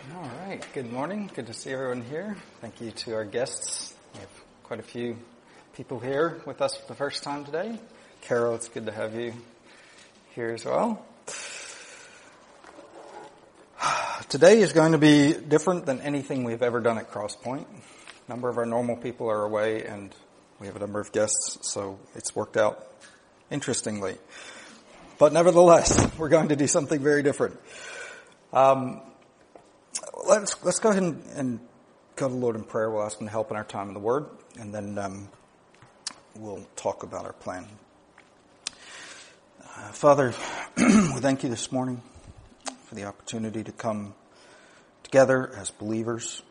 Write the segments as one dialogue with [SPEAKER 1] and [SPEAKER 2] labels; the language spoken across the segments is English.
[SPEAKER 1] All right. Good morning. Good to see everyone here. Thank you to our guests. We have quite a few people here with us for the first time today. Carol, it's good to have you here as well. Today is going to be different than anything we've ever done at Crosspoint. A number of our normal people are away, and we have a number of guests, so it's worked out interestingly. But nevertheless, we're going to do something very different. Let's go ahead and go to the Lord in prayer. We'll ask Him to help in our time in the Word, and then we'll talk about our plan. Father, we thank you this morning for the opportunity to come together as believers,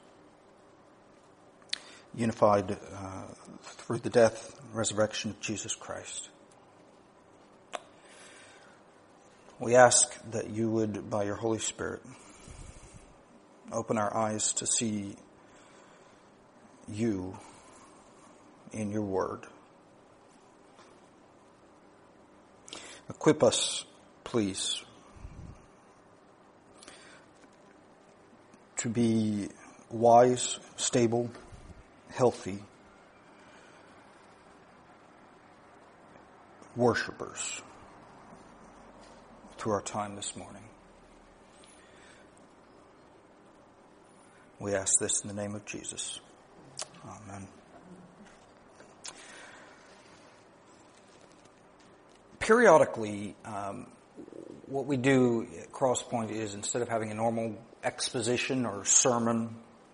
[SPEAKER 1] unified through the death and resurrection of Jesus Christ. We ask that you would, by your Holy Spirit, open our eyes to see you in your word. Equip us, please, to be wise, stable, healthy worshipers through our time this morning. We ask this in the name of Jesus. Amen. Periodically, what we do at Crosspoint is, instead of having a normal exposition or sermon,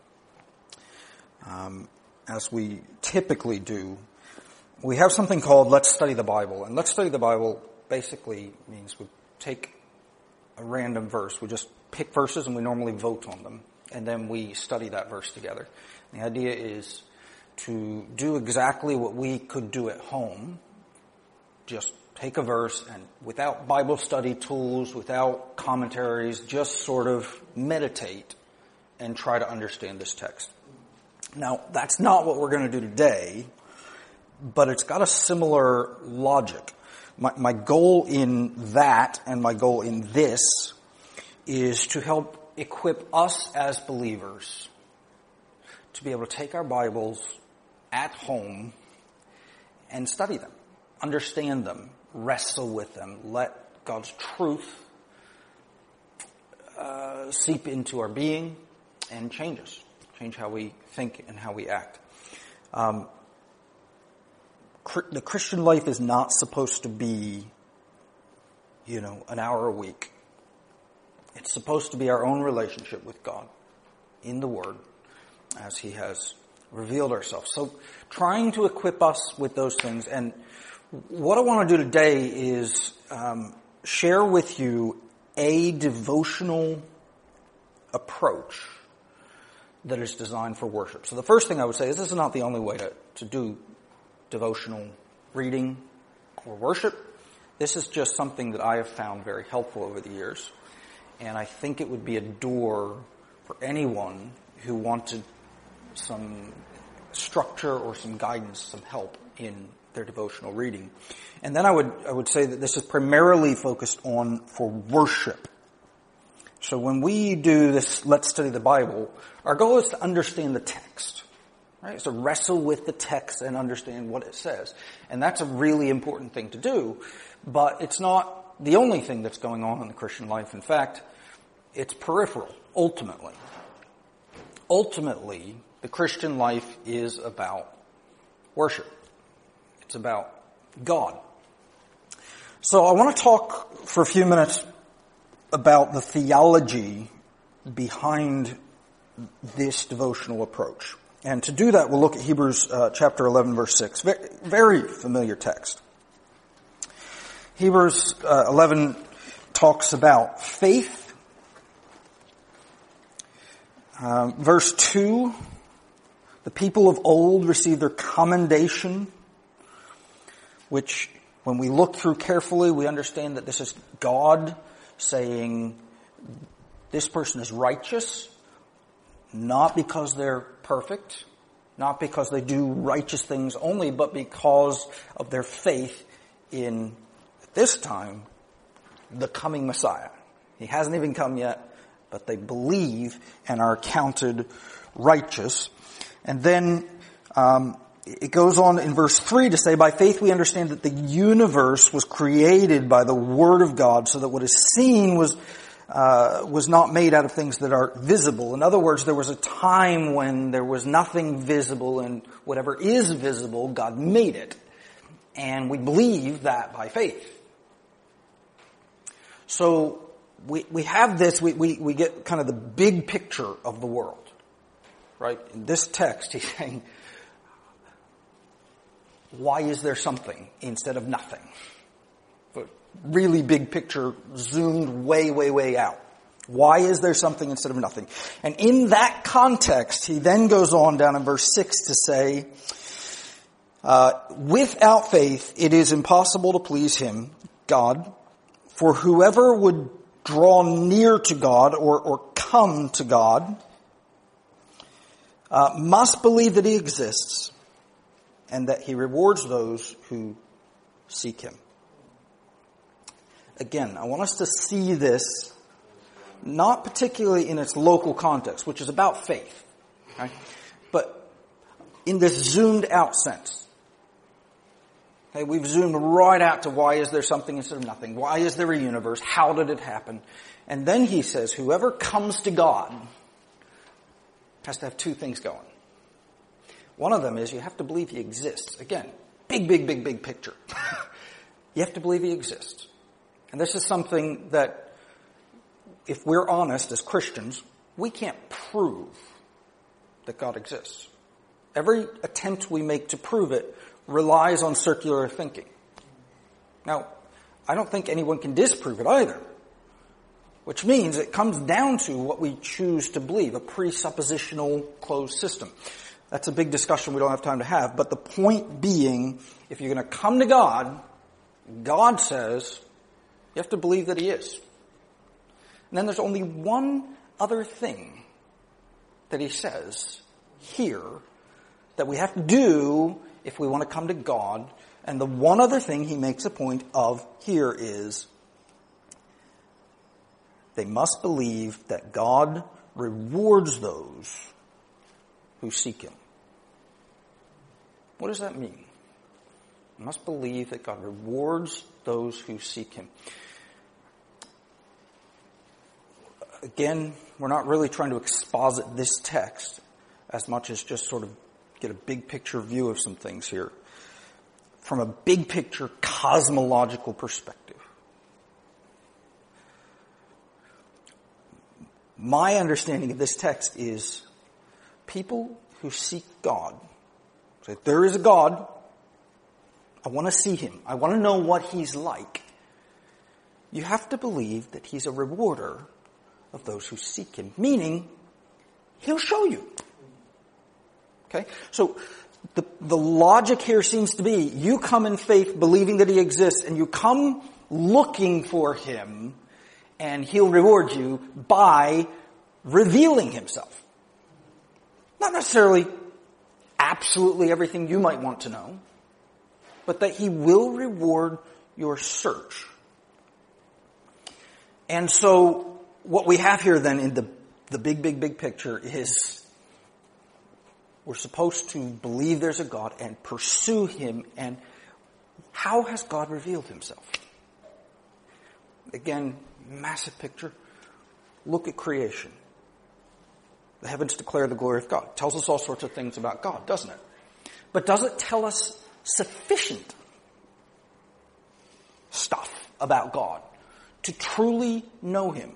[SPEAKER 1] as we typically do, we have something called Let's Study the Bible. And Let's Study the Bible basically means we take a random verse. We just pick verses and we normally vote on them. And then we study that verse together. The idea is to do exactly what we could do at home. Just take a verse and without Bible study tools, without commentaries, just sort of meditate and try to understand this text. Now, that's not what we're going to do today, but it's got a similar logic. My goal in that and my goal in this is to help equip us as believers to be able to take our Bibles at home and study them, understand them, wrestle with them, let God's truth seep into our being and change us, change how we think and how we act. The Christian life is not supposed to be, an hour a week. It's supposed to be our own relationship with God in the Word as He has revealed ourselves. So trying to equip us with those things. And what I want to do today is share with you a devotional approach that is designed for worship. So the first thing I would say is this is not the only way to do devotional reading or worship. This is just something that I have found very helpful over the years. And I think it would be a door for anyone who wanted some structure or some guidance, some help in their devotional reading. And then I would say that this is primarily focused on for worship. So when we do this, Let's Study the Bible, our goal is to understand the text. Right? So wrestle with the text and understand what it says. And that's a really important thing to do, but it's not the only thing that's going on in the Christian life. In fact, it's peripheral, ultimately. Ultimately, the Christian life is about worship. It's about God. So I want to talk for a few minutes about the theology behind this devotional approach. And to do that, we'll look at Hebrews chapter 11, verse 6. Very, very familiar text. Hebrews 11 talks about faith. Verse 2, the people of old received their commendation, which when we look through carefully, we understand that this is God saying this person is righteous, not because they're perfect, not because they do righteous things only, but because of their faith in, at this time, the coming Messiah. He hasn't even come yet, but they believe and are counted righteous. And then it goes on in verse 3 to say, by faith we understand that the universe was created by the Word of God, so that what is seen was not made out of things that are visible. In other words, there was a time when there was nothing visible, and whatever is visible, God made it. And we believe that by faith. So we have this, we get kind of the big picture of the world. Right? In this text, he's saying, why is there something instead of nothing? But really big picture, zoomed way, way, way out. Why is there something instead of nothing? And in that context, he then goes on down in verse 6 to say, without faith, it is impossible to please him, God, for whoever would draw near to God or come to God must believe that he exists and that he rewards those who seek him. Again, I want us to see this not particularly in its local context, which is about faith, right? But in this zoomed out sense. Okay, we've zoomed right out to why is there something instead of nothing? Why is there a universe? How did it happen? And then he says, whoever comes to God has to have two things going. One of them is you have to believe he exists. Again, big, big, big, big picture. You have to believe he exists. And this is something that, if we're honest as Christians, we can't prove that God exists. Every attempt we make to prove it relies on circular thinking. Now, I don't think anyone can disprove it either. Which means it comes down to what we choose to believe, a presuppositional closed system. That's a big discussion we don't have time to have. But the point being, if you're going to come to God, God says you have to believe that he is. And then there's only one other thing that he says here that we have to do if we want to come to God. And the one other thing he makes a point of here is they must believe that God rewards those who seek him. What does that mean? You must believe that God rewards those who seek him. Again, we're not really trying to exposit this text as much as just sort of get a big picture view of some things here from a big picture cosmological perspective. My understanding of this text is people who seek God. So if there is a God, I want to see him. I want to know what he's like. You have to believe that he's a rewarder of those who seek him. Meaning, he'll show you. Okay? So the logic here seems to be, you come in faith believing that he exists, and you come looking for him, and he'll reward you by revealing himself. Not necessarily absolutely everything you might want to know, but that he will reward your search. And so what we have here then in the big, big, big picture is we're supposed to believe there's a God and pursue him. And how has God revealed himself? Again, massive picture. Look at creation. The heavens declare the glory of God. It tells us all sorts of things about God, doesn't it? But does it tell us sufficient stuff about God to truly know him?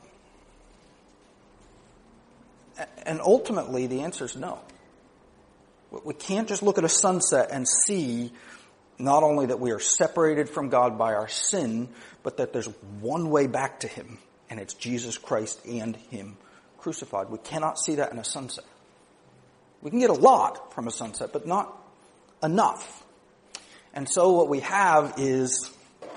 [SPEAKER 1] And ultimately, the answer is no. We can't just look at a sunset and see not only that we are separated from God by our sin, but that there's one way back to him, and it's Jesus Christ and him crucified. We cannot see that in a sunset. We can get a lot from a sunset, but not enough. And so what we have is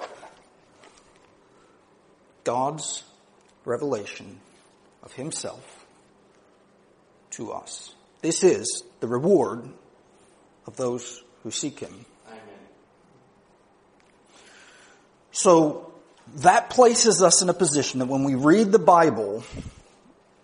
[SPEAKER 1] God's revelation of himself to us. This is the reward of those who seek him. Amen. So that places us in a position that when we read the Bible,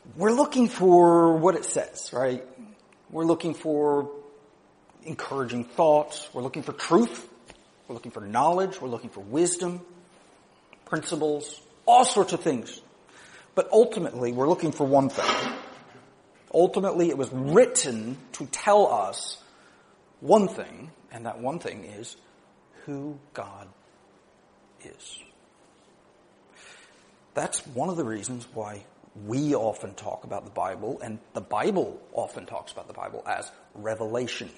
[SPEAKER 1] we're looking for what it says, right? We're looking for encouraging thoughts. We're looking for truth. We're looking for knowledge. We're looking for wisdom, principles, all sorts of things. But ultimately, we're looking for one thing. Ultimately, it was written to tell us one thing, and that one thing is who God is. That's one of the reasons why we often talk about the Bible, and the Bible often talks about the Bible as revelation.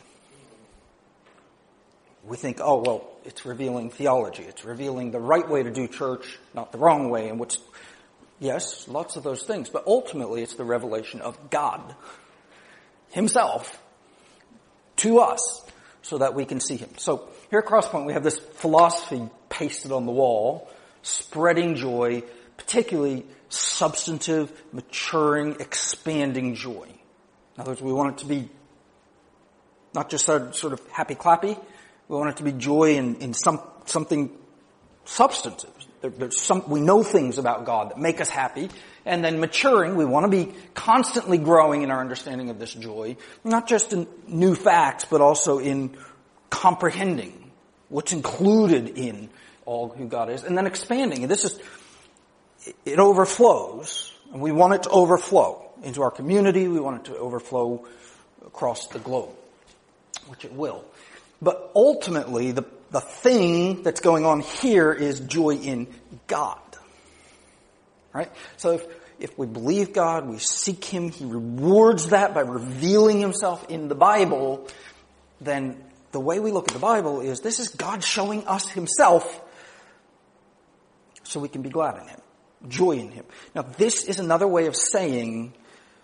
[SPEAKER 1] We think, oh, well, it's revealing theology. It's revealing the right way to do church, not the wrong way. And yes, lots of those things. But ultimately, it's the revelation of God himself to us so that we can see him. So here at Crosspoint, we have this philosophy pasted on the wall, spreading joy, particularly substantive, maturing, expanding joy. In other words, we want it to be not just sort of happy-clappy. We want it to be joy in something substantive. We know things about God that make us happy. And then maturing, we want to be constantly growing in our understanding of this joy, not just in new facts, but also in comprehending what's included in all who God is. And then expanding. And it overflows. And we want it to overflow into our community. We want it to overflow across the globe, which it will. But ultimately, the thing that's going on here is joy in God. Right? So if we believe God, we seek him, he rewards that by revealing himself in the Bible, then the way we look at the Bible is this is God showing us himself so we can be glad in him, joy in him. Now, this is another way of saying,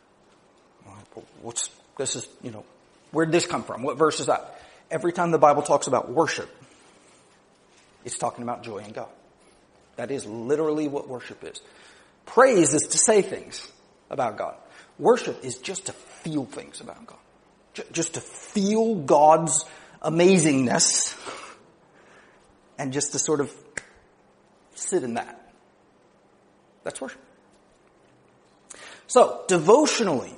[SPEAKER 1] where'd this come from? What verse is that? Every time the Bible talks about worship, it's talking about joy in God. That is literally what worship is. Praise is to say things about God. Worship is just to feel things about God. Just to feel God's amazingness and just to sort of sit in that. That's worship. So, devotionally,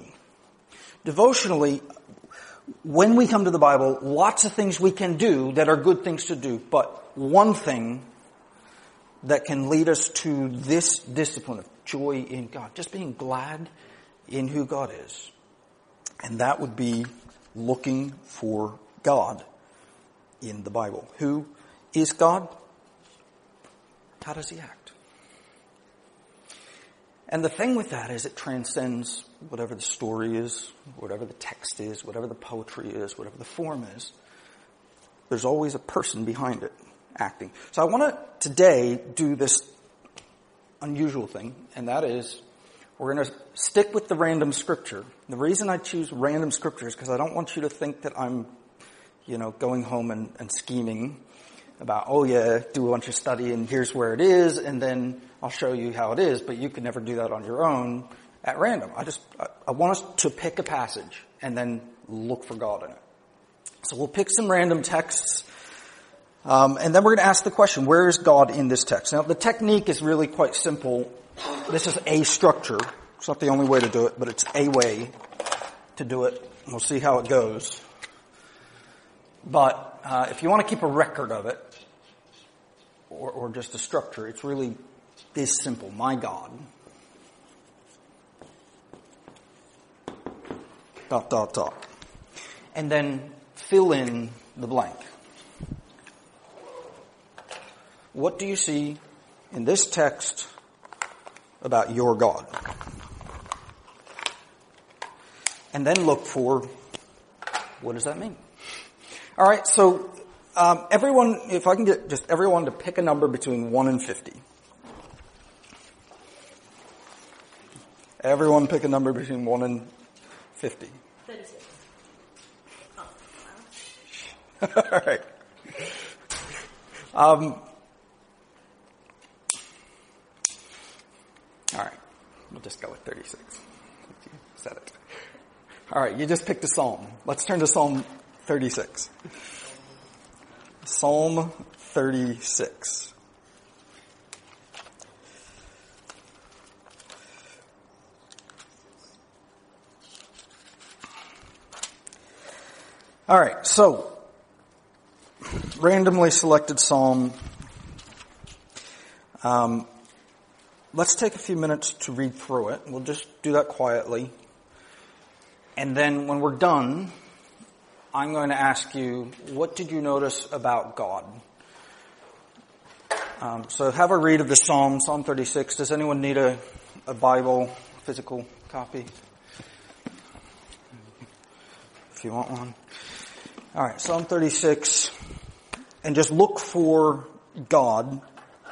[SPEAKER 1] when we come to the Bible, lots of things we can do that are good things to do, but one thing that can lead us to this discipline of joy in God, just being glad in who God is. And that would be looking for God in the Bible. Who is God? How does he act? And the thing with that is it transcends whatever the story is, whatever the text is, whatever the poetry is, whatever the form is. There's always a person behind it acting. So I want to today do this unusual thing, and that is we're going to stick with the random scripture. The reason I choose random scripture is because I don't want you to think that I'm, going home and scheming about, do a bunch of study and here's where it is, and then I'll show you how it is, but you can never do that on your own at random. I want us to pick a passage and then look for God in it. So we'll pick some random texts, and then we're going to ask the question, where is God in this text? Now, the technique is really quite simple. This is a structure. It's not the only way to do it, but it's a way to do it. We'll see how it goes. But if you want to keep a record of it, or just a structure, it's really this simple. My God. ... And then fill in the blank. What do you see in this text about your God? And then look for, what does that mean? All right, so everyone, if I can get just everyone to pick a number between 1 and 50. Everyone pick a number between 1 and 50.
[SPEAKER 2] 36. Oh, wow.
[SPEAKER 1] All right. All right. We'll just go with 36. You said it. All right. You just picked a psalm. Let's turn to Psalm 36. Psalm 36. All right, so randomly selected psalm. Let's take a few minutes to read through it. We'll just do that quietly. And then when we're done, I'm going to ask you, what did you notice about God? So have a read of the Psalm 36. Does anyone need a Bible, physical copy? If you want one. All right, Psalm 36. And just look for God.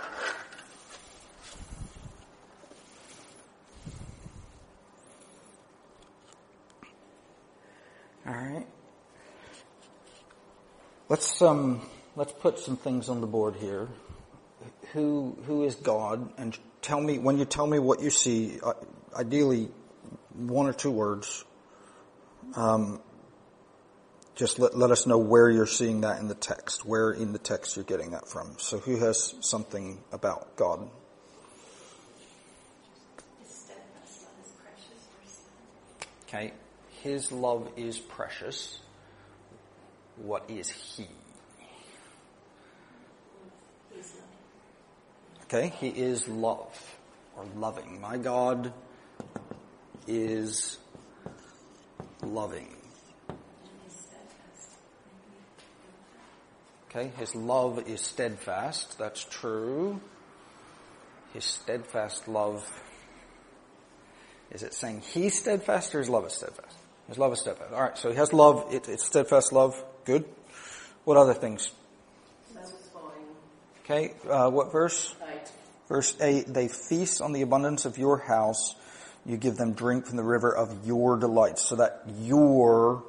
[SPEAKER 1] All right. Let's put some things on the board here. Who is God? And tell me, when you tell me what you see, ideally one or two words. Just let us know where you're seeing that in the text, where in the text you're getting that from. So who has something about God? Okay. His love is precious. What is he? Okay, he is love or loving. My God is loving. Okay, his love is steadfast. That's true. His steadfast love. Is it saying he's steadfast or his love is steadfast? His love is steadfast. All right, so he has love. It's steadfast love. Good. What other things?
[SPEAKER 2] Satisfying.
[SPEAKER 1] Okay, what verse?
[SPEAKER 2] 8.
[SPEAKER 1] Verse 8, they feast on the abundance of your house. You give them drink from the river of your delights. So that your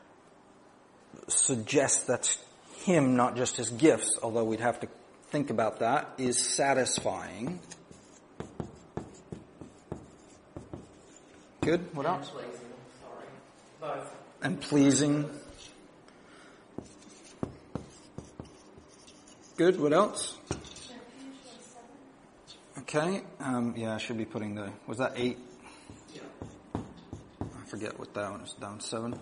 [SPEAKER 1] suggests that's him, not just his gifts, although we'd have to think about that, is satisfying. Good. What else?
[SPEAKER 2] Pleasing. Sorry. Both.
[SPEAKER 1] And pleasing. Good. What else? Okay. Yeah, I should be putting was that 8?
[SPEAKER 2] Yeah.
[SPEAKER 1] I forget what that one is. Down 7.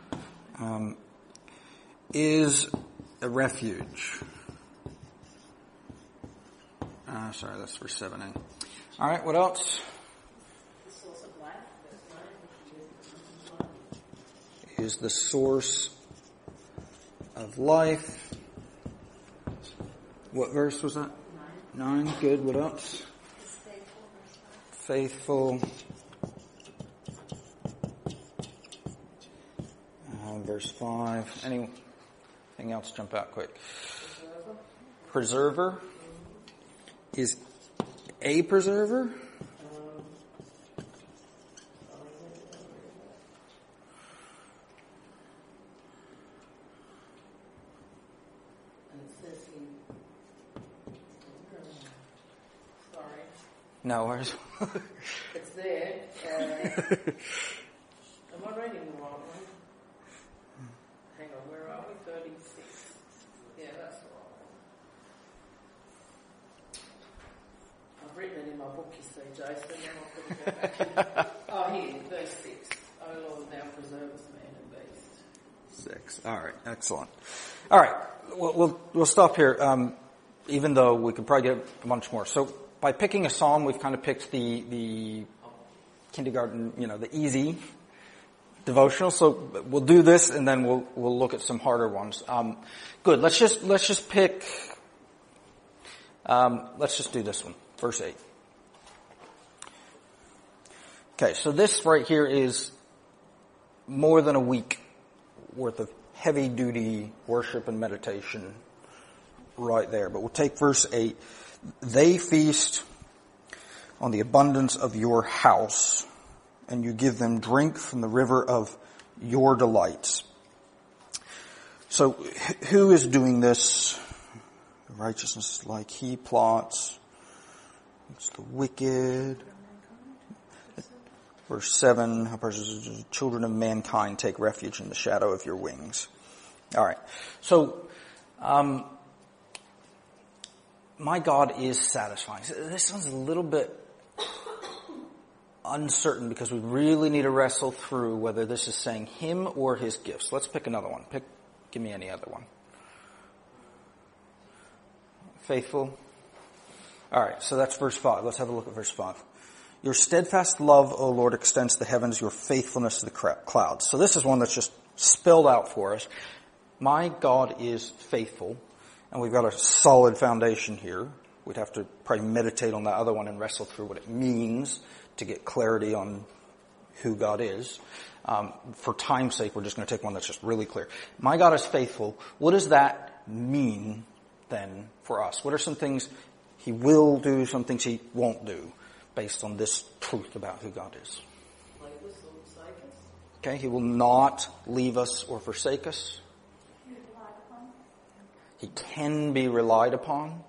[SPEAKER 1] Is a refuge. Sorry, that's verse 7a. All right. What else?
[SPEAKER 2] The source of life.
[SPEAKER 1] Is the source of life. What verse was that? 9. Good. What else? Faithful. Verse 5. Anything else jump out quick? Preserver. Is a preserver? No, where's...
[SPEAKER 2] It's there. Am I reading the right one? Hang on, where are we? 36. Yeah, that's the right one. I've written it in my book, you see, Jason, and I'll put it back. Oh, here, verse 6. O Lord, thou preservest man and beast.
[SPEAKER 1] 6. All right, excellent. All right, we'll stop here, even though we could probably get a bunch more. So, by picking a psalm, we've kind of picked the kindergarten, the easy devotional. So we'll do this, and then we'll look at some harder ones. Good. Let's just pick. Let's just do this one, verse 8. Okay, so this right here is more than a week worth of heavy-duty worship and meditation right there. But we'll take verse 8. They feast on the abundance of your house, and you give them drink from the river of your delights. So, who is doing this? Righteousness like he plots. It's the wicked. Verse 7, children of mankind take refuge in the shadow of your wings. All right. So, my God is satisfying. This one's a little bit uncertain because we really need to wrestle through whether this is saying him or his gifts. Let's pick another one. Give me any other one. Faithful. All right, so that's verse 5. Let's have a look at verse 5. Your steadfast love, O Lord, extends to the heavens, your faithfulness to the clouds. So this is one that's just spelled out for us. My God is faithful, and we've got a solid foundation here. We'd have to probably meditate on that other one and wrestle through what it means to get clarity on who God is. For time's sake, we're just going to take one that's just really clear. My God is faithful. What does that mean then for us? What are some things he will do, some things he won't do based on this truth about who God is?
[SPEAKER 2] Leave us or forsake us.
[SPEAKER 1] Okay, he will not leave us or forsake us. He can be relied upon.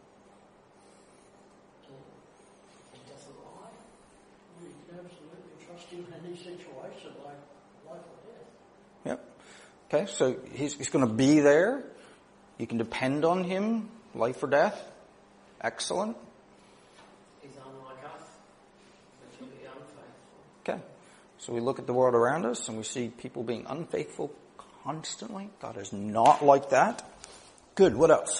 [SPEAKER 2] He doesn't lie. You can absolutely trust him in any situation, like life or death.
[SPEAKER 1] Yep. Okay, so he's going to be there. You can depend on him, life or death. Excellent.
[SPEAKER 2] He's unlike us, but he'll be unfaithful.
[SPEAKER 1] Okay, so we look at the world around us and we see people being unfaithful constantly. God is not like that. Good, what else?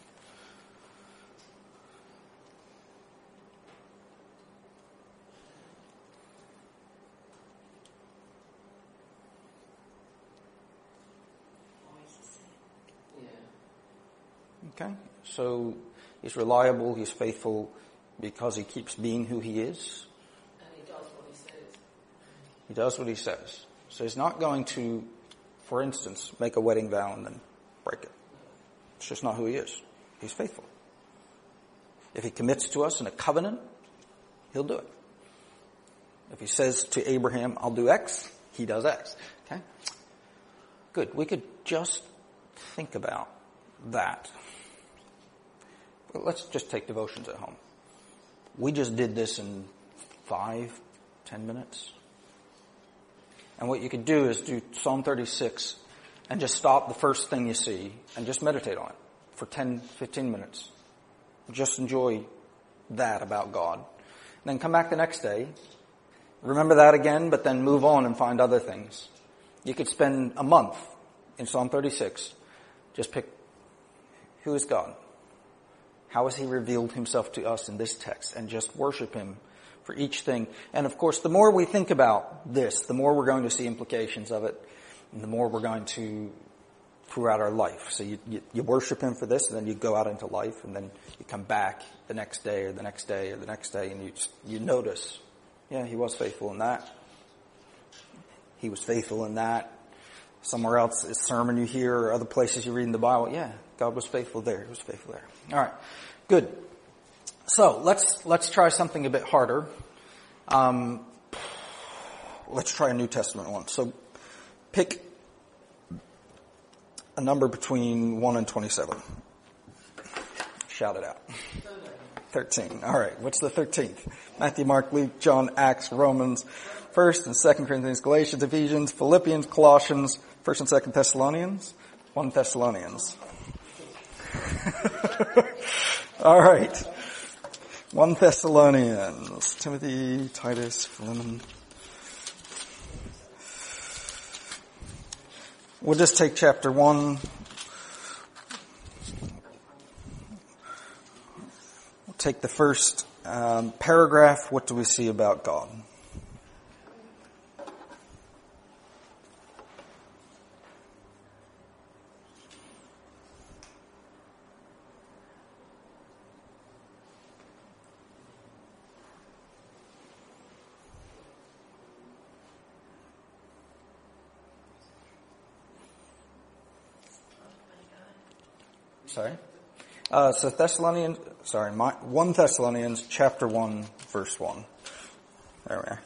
[SPEAKER 1] Okay, so he's reliable, he's faithful because he keeps being who he is.
[SPEAKER 2] And he does what he says.
[SPEAKER 1] He does what he says. So he's not going to, for instance, make a wedding vow and then break it. It's just not who he is. He's faithful. If he commits to us in a covenant, he'll do it. If he says to Abraham, I'll do X, he does X. Okay? Good. We could just think about that. But let's just take devotions at home. We just did this in 5-10 minutes. And what you could do is do Psalm 36 and just stop the first thing you see and just meditate on it for 10-15 minutes. Just enjoy that about God. And then come back the next day, remember that again, but then move on and find other things. You could spend a month in Psalm 36. Just pick, who is God? How has he revealed himself to us in this text? And just worship him for each thing. And of course, the more we think about this, the more we're going to see implications of it, and the more we're going to throughout our life. So you worship him for this, and then you go out into life, and then you come back the next day or the next day or the next day, and you notice, yeah, he was faithful in that. He was faithful in that. Somewhere else, a sermon you hear or other places you read in the Bible, yeah, God was faithful there. He was faithful there. All right, good. So let's try something a bit harder. Let's try a New Testament one. So pick a number between 1 and 27. Shout it out. 13. All right. What's the 13th? Matthew, Mark, Luke, John, Acts, Romans, 1st and 2nd Corinthians, Galatians, Ephesians, Philippians, Colossians, 1st and 2nd Thessalonians, 1 Thessalonians. All right. 1 Thessalonians. Timothy, Titus, Philemon. We'll just take chapter 1. We'll take the first paragraph. What do we see about God? Sorry. So 1 Thessalonians chapter 1, verse 1. There we are.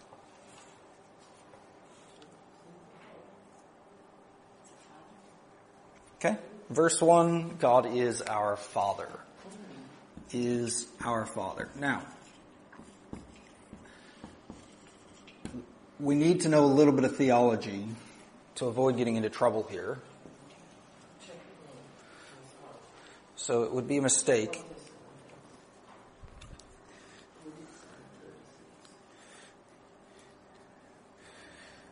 [SPEAKER 1] Okay. Verse 1, God is our Father. Is our Father. Now, we need to know a little bit of theology to avoid getting into trouble here. So it would be a mistake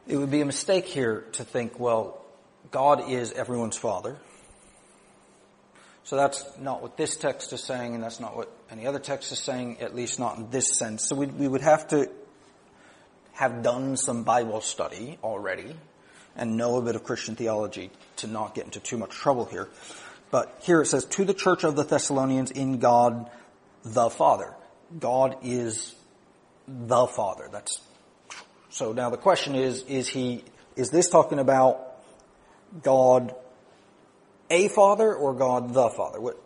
[SPEAKER 1] It would be a mistake here to think, well, God is everyone's Father. So that's not what this text is saying, and that's not what any other text is saying, at least not in this sense. So we would have to have done some Bible study already and know a bit of Christian theology to not get into too much trouble here. But here it says, to the church of the Thessalonians in God the Father. God is the Father. So now the question is this talking about God a Father or God the Father? What?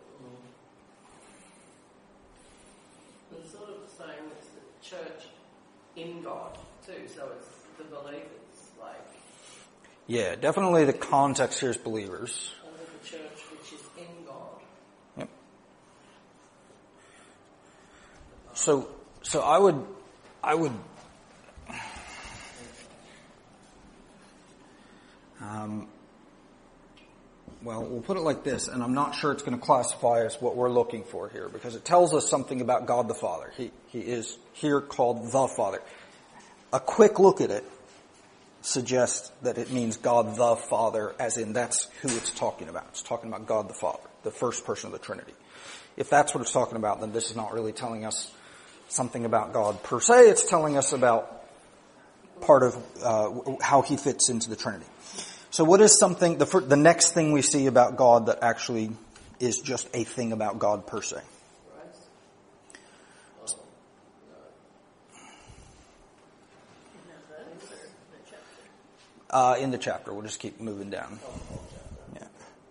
[SPEAKER 2] It's sort of saying it's the church in God too, so it's the believers, like.
[SPEAKER 1] Yeah, definitely the context here is believers.
[SPEAKER 2] Under the church which is in God.
[SPEAKER 1] Yep. So I would well, we'll put it like this, and I'm not sure it's going to classify as what we're looking for here, because it tells us something about God the Father. He is here called the Father. A quick look at it suggests that it means God the Father, as in that's who it's talking about. It's talking about God the Father, the first person of the Trinity. If that's what it's talking about, then this is not really telling us something about God per se. It's telling us about part of how he fits into the Trinity. So what is something, the next thing we see about God that actually is just a thing about God per se? In the chapter. We'll just keep moving down. Yeah.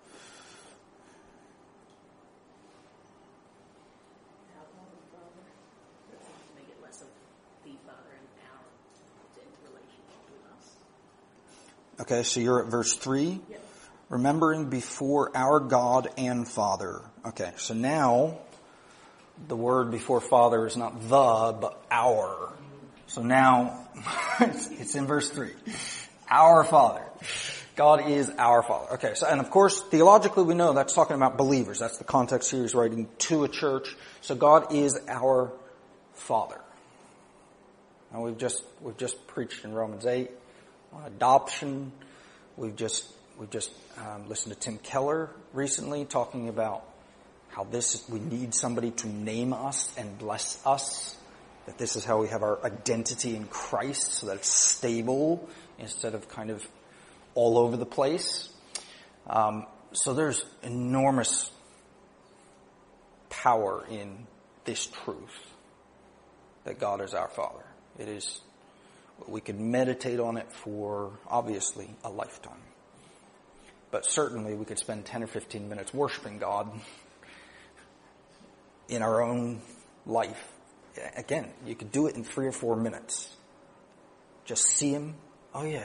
[SPEAKER 3] Make it less of the Father and our relationship with us.
[SPEAKER 1] Okay, so you're at verse 3.
[SPEAKER 3] Yep.
[SPEAKER 1] Remembering before our God and Father. Okay, so now the word before Father is not the, but our. So now it's in verse 3. Our Father. God is our Father. Okay, so, and of course, theologically we know that's talking about believers. That's the context here. He's writing to a church. So God is our Father. Now we've just preached in Romans 8 on adoption. We've just listened to Tim Keller recently talking about how we need somebody to name us and bless us. That this is how we have our identity in Christ, so that it's stable instead of kind of all over the place. So there's enormous power in this truth that God is our Father. It is, we could meditate on it for, obviously, a lifetime. But certainly we could spend 10 or 15 minutes worshiping God in our own life. Again, you could do it in 3 or 4 minutes. Just see Him. Oh yeah.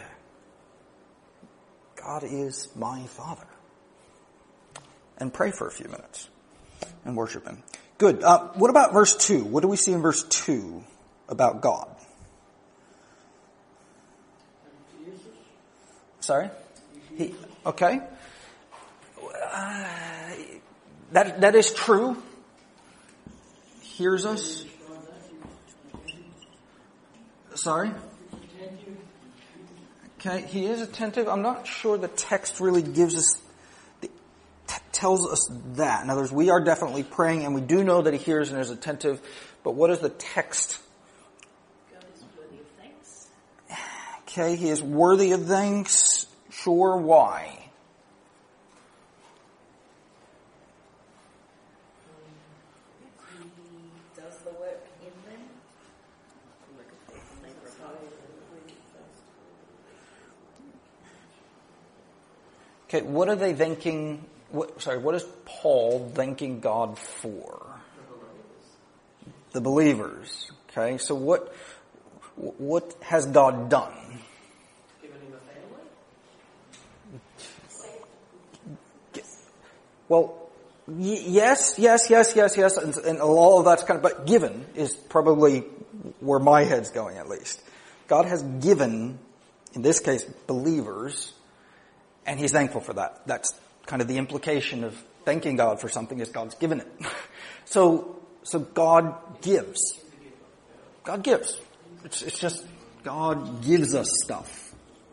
[SPEAKER 1] God is my Father. And pray for a few minutes. And worship Him. Good. What about verse 2? What do we see in verse 2 about God? Sorry? Okay. That is true. Hears us. Sorry? Okay, He is attentive. I'm not sure the text really gives us, tells us that. In other words, we are definitely praying, and we do know that He hears and is attentive. But what is the text?
[SPEAKER 3] God is worthy of thanks.
[SPEAKER 1] Okay, He is worthy of thanks. Sure, why?
[SPEAKER 3] He does the work in them.
[SPEAKER 1] Okay, what are they thanking? What is Paul thanking God for? The believers. Okay, so what has God done?
[SPEAKER 2] Given him a family?
[SPEAKER 1] Well, yes, and all of that's kind of, but given is probably where my head's going at least. God has given, in this case, believers, and He's thankful for that. That's kind of the implication of thanking God for something, is God's given it. So God gives. God gives. It's just God gives us stuff.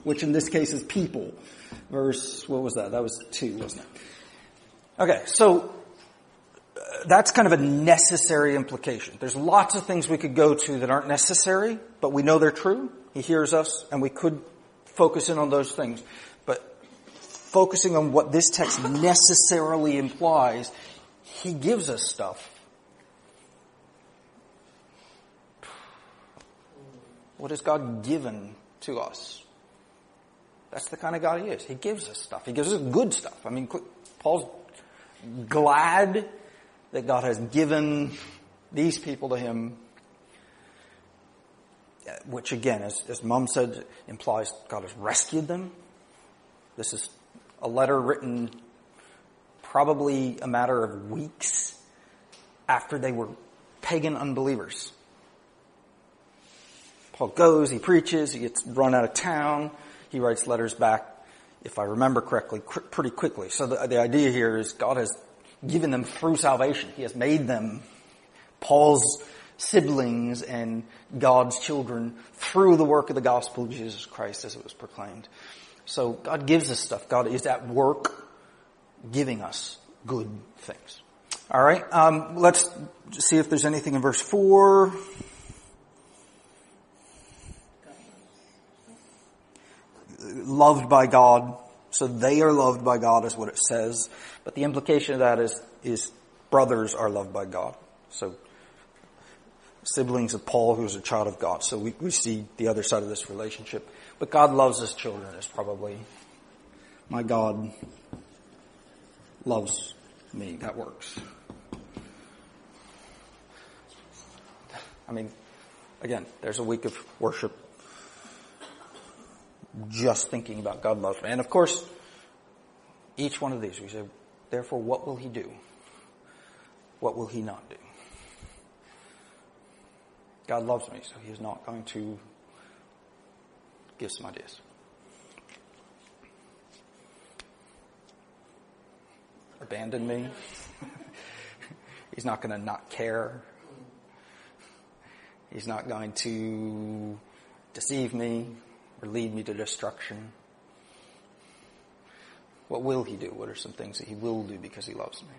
[SPEAKER 1] which in this case is people. Verse, what was that? That was 2, wasn't it? Okay, so that's kind of a necessary implication. There's lots of things we could go to that aren't necessary, but we know they're true. He hears us, and we could focus in on those things. But focusing on what this text necessarily implies, he gives us stuff. What has God given to us? That's the kind of God he is. He gives us stuff. He gives us good stuff. I mean, Paul's glad that God has given these people to him, which again, as Mom said, implies God has rescued them. This is a letter written probably a matter of weeks after they were pagan unbelievers. Paul goes, he preaches, he gets run out of town, he writes letters back, if I remember correctly, pretty quickly. So the idea here is God has given them through salvation. He has made them Paul's siblings and God's children through the work of the gospel of Jesus Christ as it was proclaimed. So God gives us stuff. God is at work giving us good things. All right, let's see if there's anything in verse 4. Loved by God. So they are loved by God is what it says. But the implication of that is brothers are loved by God. So siblings of Paul, who's a child of God. So we see the other side of this relationship. But God loves his children is probably, my God loves me. That works. I mean, again, there's a week of worship just thinking about God loves me. And of course, each one of these, we say, therefore, what will he do? What will he not do? God loves me, so he is not going to give some ideas. Abandon me. He's not going to not care. He's not going to deceive me or lead me to destruction. What will he do? What are some things that he will do because he loves me?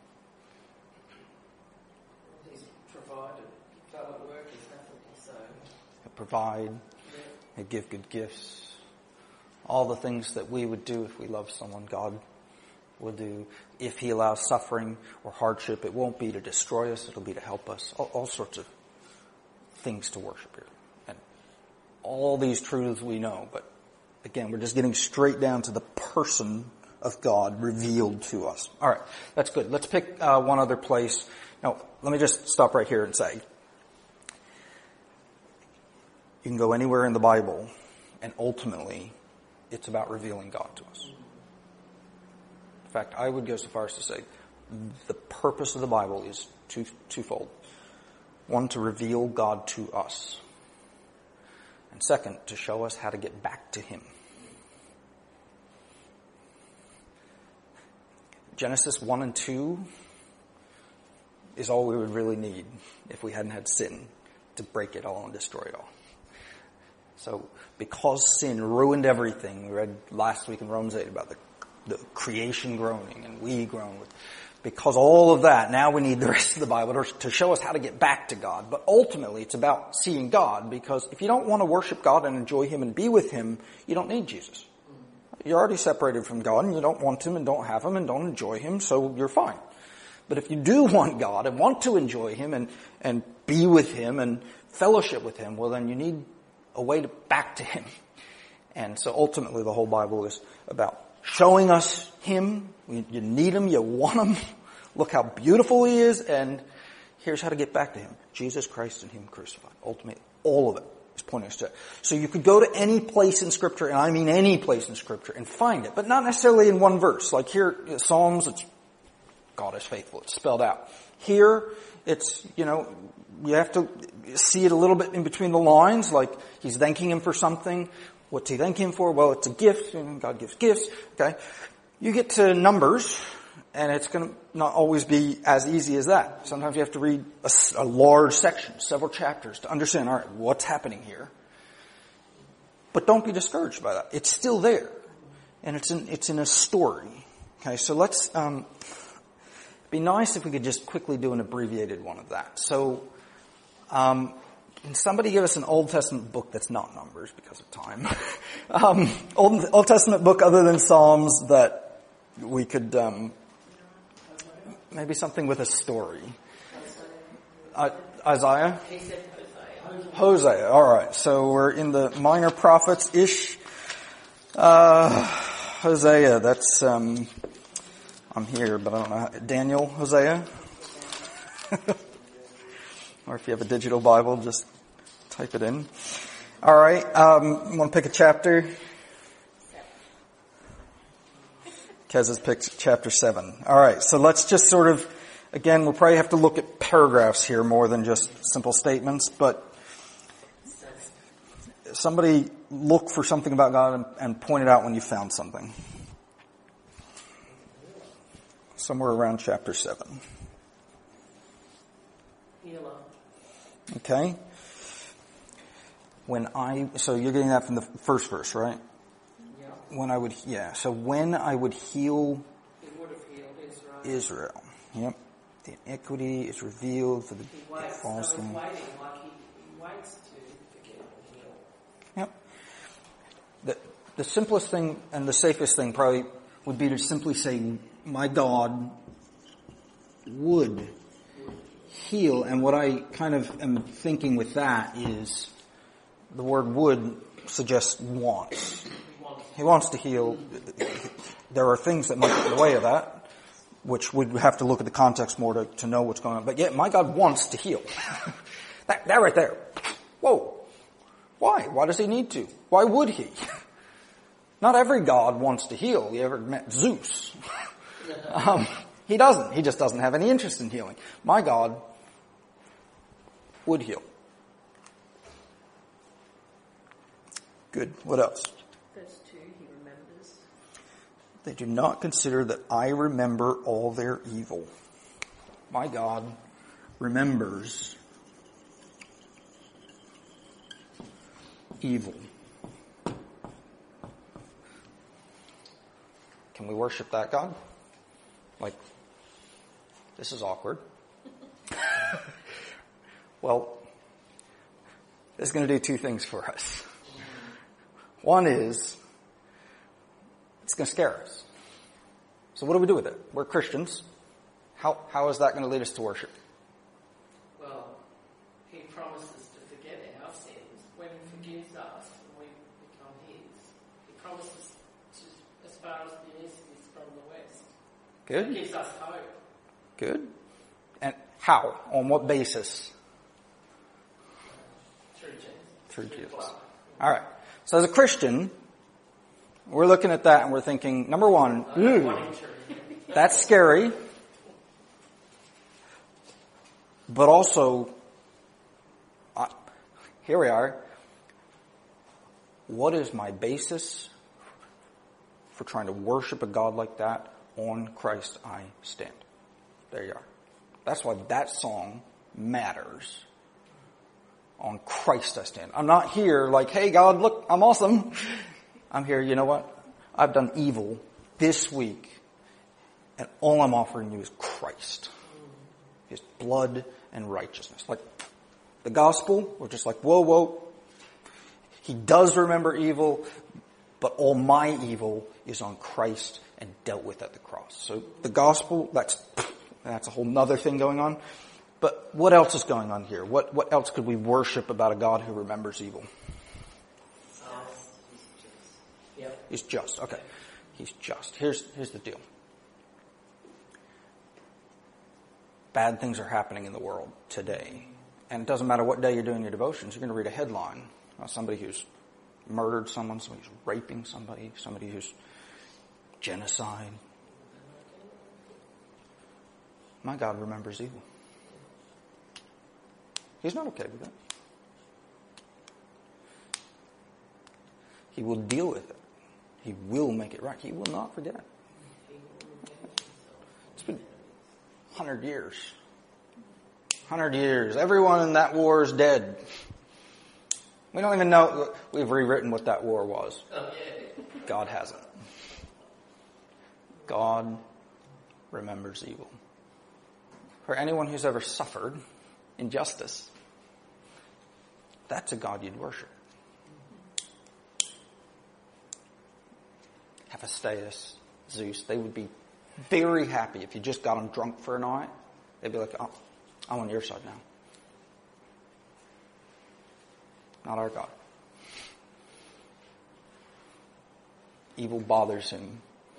[SPEAKER 2] He's provided fellow workers, hasn't he? So
[SPEAKER 1] He'll provide. He'll give good gifts. All the things that we would do if we love someone, God will do. If he allows suffering or hardship, it won't be to destroy us. It'll be to help us. All sorts of things to worship here. And all these truths we know, but again, we're just getting straight down to the person of God revealed to us. All right, that's good. Let's pick one other place. Now, let me just stop right here and say, you can go anywhere in the Bible, and ultimately, it's about revealing God to us. In fact, I would go so far as to say, the purpose of the Bible is twofold. One, to reveal God to us. And second, to show us how to get back to him. Genesis 1 and 2 is all we would really need if we hadn't had sin to break it all and destroy it all. So because sin ruined everything, we read last week in Romans 8 about the creation groaning and we groan with. Because all of that, now we need the rest of the Bible to show us how to get back to God. But ultimately, it's about seeing God, because if you don't want to worship God and enjoy him and be with him, you don't need Jesus. You're already separated from God, and you don't want him and don't have him and don't enjoy him, so you're fine. But if you do want God and want to enjoy him and be with him and fellowship with him, well, then you need a way back to him. And so ultimately, the whole Bible is about showing us him. You need him, you want him. Look how beautiful he is, and here's how to get back to him. Jesus Christ and him crucified. Ultimately, all of it is pointing us to it. So you could go to any place in Scripture, and I mean any place in Scripture, and find it, but not necessarily in one verse. Like here, Psalms, it's God is faithful. It's spelled out. Here, it's, you have to see it a little bit in between the lines, like he's thanking him for something. What's he thank him for? Well, it's a gift, and God gives gifts. Okay, you get to Numbers, and it's going to not always be as easy as that. Sometimes you have to read a large section, several chapters, to understand, all right, what's happening here. But don't be discouraged by that. It's still there. And it's in a story. Okay, so let's, be nice if we could just quickly do an abbreviated one of that. So, can somebody give us an Old Testament book that's not Numbers because of time? Old Testament book other than Psalms that we could, maybe something with a story. Isaiah?
[SPEAKER 2] He said Hosea.
[SPEAKER 1] Hosea. All right. So we're in the minor prophets-ish. Hosea. That's, I'm here, but I don't know how. Daniel, Hosea? Or if you have a digital Bible, just type it in. All right. Want to pick a chapter? Kez has picked chapter 7. All right. So let's just sort of, again, we'll probably have to look at paragraphs here more than just simple statements, but somebody look for something about God and point it out when you found something. Somewhere around chapter 7.
[SPEAKER 2] Healer.
[SPEAKER 1] Okay. So you're getting that from the first verse, right?
[SPEAKER 2] Yeah.
[SPEAKER 1] So when I would heal
[SPEAKER 2] He would have healed
[SPEAKER 1] Israel. Yep. The iniquity is revealed for the
[SPEAKER 2] He waits.
[SPEAKER 1] false
[SPEAKER 2] So he's
[SPEAKER 1] thing.
[SPEAKER 2] waiting, like he waits to forgive and heal.
[SPEAKER 1] Yep. The simplest thing and the safest thing probably would be to simply say, my God would heal. And what I kind of am thinking with that is the word would suggests wants. He wants to heal. There are things that might get in the way of that, which we'd have to look at the context more to know what's going on. But yet, my God wants to heal. that right there. Whoa. Why? Why does he need to? Why would he? Not every God wants to heal. You ever met Zeus? He doesn't. He just doesn't have any interest in healing. My God would heal. Good. What else?
[SPEAKER 3] Verse 2, he remembers.
[SPEAKER 1] They do not consider that I remember all their evil. My God remembers evil. Can we worship that God? Like, this is awkward. Well, it's going to do two things for us. One is, it's going to scare us. So what do we do with it? We're Christians. How is that going to lead us to worship?
[SPEAKER 2] Well, he promises to forget our sins when he forgives us and we become his. He promises to, as far as the east is from the west.
[SPEAKER 1] Good.
[SPEAKER 2] He gives us hope.
[SPEAKER 1] Good. And how? On what basis?
[SPEAKER 2] Through Jesus.
[SPEAKER 1] Through Jesus.
[SPEAKER 2] blood.
[SPEAKER 1] All right. So as a Christian, we're looking at that and we're thinking, number one, that's scary. But also, here we are. What is my basis for trying to worship a God like that? On Christ I stand. There you are. That's why that song matters. On Christ I stand. I'm not here like, hey God, look, I'm awesome. I'm here, you know what? I've done evil this week, and all I'm offering you is Christ. His blood and righteousness. Like the gospel, we're just like, whoa. He does remember evil, but all my evil is on Christ and dealt with at the cross. So the gospel, that's a whole nother thing going on. But what else is going on here? What else could we worship about a God who remembers evil?
[SPEAKER 2] Yep.
[SPEAKER 1] He's just. Okay. He's just. Here's the deal. Bad things are happening in the world today. And it doesn't matter what day you're doing your devotions, you're going to read a headline about somebody who's murdered someone, somebody who's raping somebody who's genocide. My God remembers evil. He's not okay with that. He will deal with it. He will make it right. He will not forget. It's been 100 years. 100 years. Everyone in that war is dead. We don't even know. We've rewritten what that war was.
[SPEAKER 2] Oh, yeah.
[SPEAKER 1] God hasn't. God remembers evil. For anyone who's ever suffered injustice, that's a God you'd worship. Hephaestus, Zeus, they would be very happy if you just got them drunk for a night. They'd be like, oh, I'm on your side now. Not our God. Evil bothers him.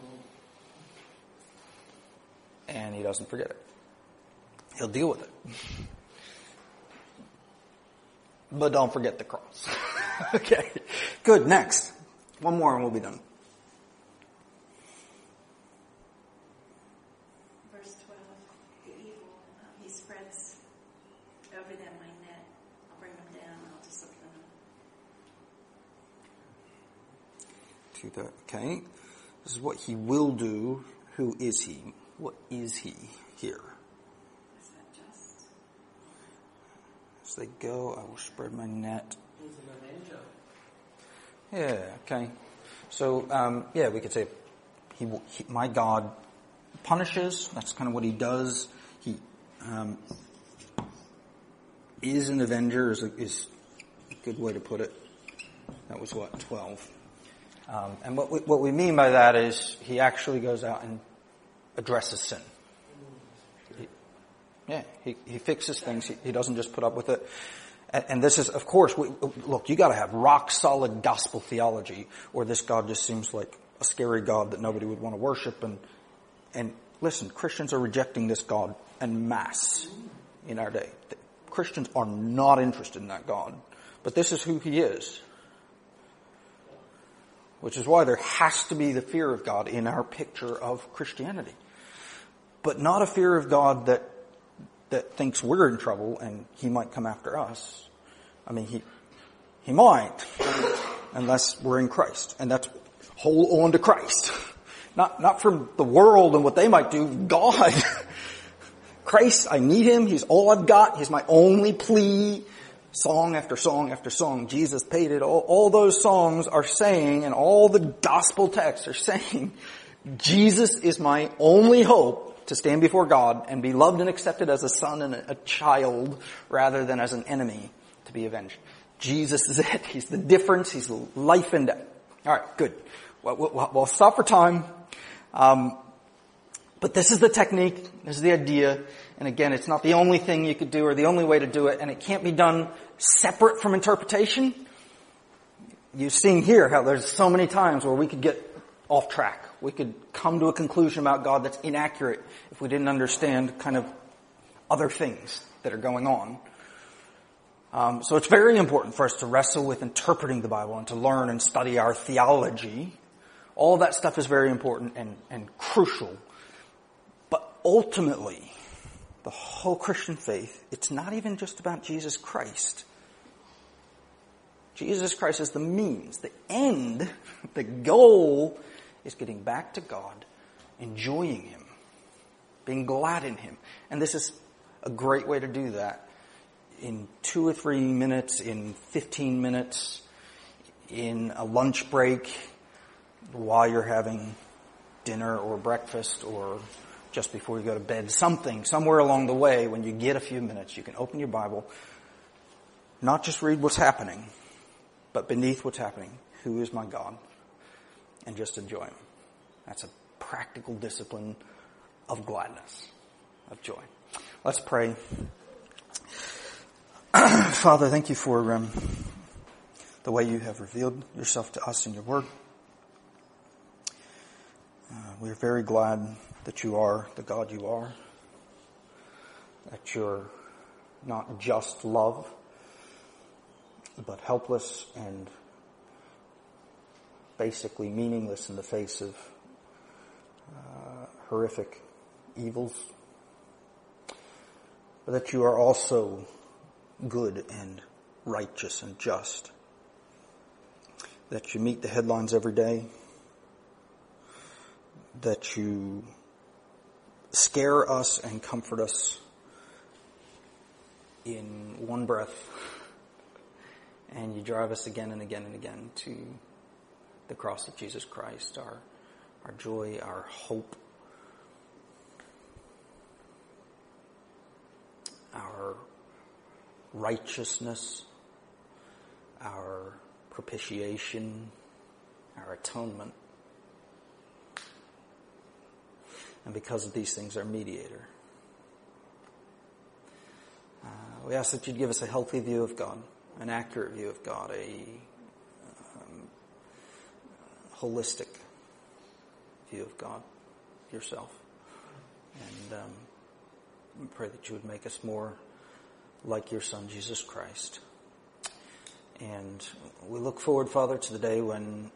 [SPEAKER 1] And he doesn't forget it. He'll deal with it. But don't forget the cross. Okay. Good. Next. One more and we'll be done.
[SPEAKER 4] Verse 12. The evil, he spreads over them my net. I'll bring them down. I'll just look them up.
[SPEAKER 1] Okay. This is what he will do. Who is he? What is he here?
[SPEAKER 4] Is that just?
[SPEAKER 1] As they go, I will spread my net.
[SPEAKER 2] He's an avenger.
[SPEAKER 1] Yeah, okay. So, we could say, my God punishes. That's kind of what he does. He is an avenger, is a good way to put it. That was 12. And what we mean by that is he actually goes out and addresses sin. He fixes things. He doesn't just put up with it. And this is, of course, look, you got to have rock solid gospel theology, or this God just seems like a scary God that nobody would want to worship. And listen, Christians are rejecting this God en masse in our day. Christians are not interested in that God, but this is who he is. Which is why there has to be the fear of God in our picture of Christianity. But not a fear of God that thinks we're in trouble and he might come after us. I mean, he might, unless we're in Christ. And that's hold on to Christ. Not from the world and what they might do. God. Christ, I need him. He's all I've got. He's my only plea. Song after song after song, Jesus paid it. All those songs are saying, and all the gospel texts are saying, Jesus is my only hope to stand before God and be loved and accepted as a son and a child rather than as an enemy to be avenged. Jesus is it. He's the difference. He's life and death. All right, good. We'll stop for time. But this is the technique. This is the idea. And again, it's not the only thing you could do or the only way to do it. And it can't be done separate from interpretation. You've seen here how there's so many times where we could get off track. We could come to a conclusion about God that's inaccurate if we didn't understand kind of other things that are going on. So it's very important for us to wrestle with interpreting the Bible and to learn and study our theology. All that stuff is very important and crucial. But ultimately, the whole Christian faith, it's not even just about Jesus Christ. Jesus Christ is the means. The end, the goal is getting back to God, enjoying him, being glad in him. And this is a great way to do that. In 2 or 3 minutes, in 15 minutes, in a lunch break, while you're having dinner or breakfast or just before you go to bed, somewhere along the way, when you get a few minutes, you can open your Bible, not just read what's happening, but beneath what's happening, who is my God? And just enjoy him. That's a practical discipline of gladness, of joy. Let's pray. Father, thank you for the way you have revealed yourself to us in your word. We are very glad that you are the God you are, that you're not just love, but helpless and basically meaningless in the face of horrific evils, but that you are also good and righteous and just, that you meet the headlines every day, that you scare us and comfort us in one breath, and you drive us again and again and again to the cross of Jesus Christ, our joy, our hope, our righteousness, our propitiation, our atonement. And because of these things, our mediator. We ask that you'd give us a healthy view of God, an accurate view of God, a holistic view of God, yourself. And we pray that you would make us more like your Son, Jesus Christ. And we look forward, Father, to the day when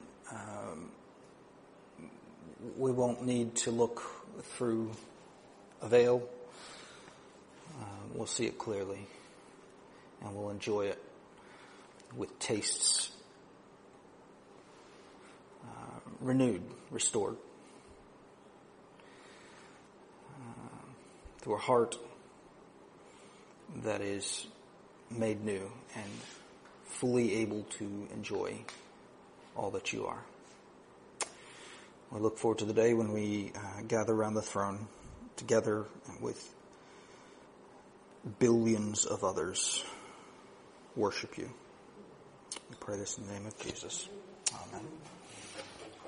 [SPEAKER 1] we won't need to look through a veil. We'll see it clearly, and we'll enjoy it with tastes renewed, restored, through a heart that is made new and fully able to enjoy all that you are. We look forward to the day when we gather around the throne together with billions of others worship you. We pray this in the name of Jesus. Amen.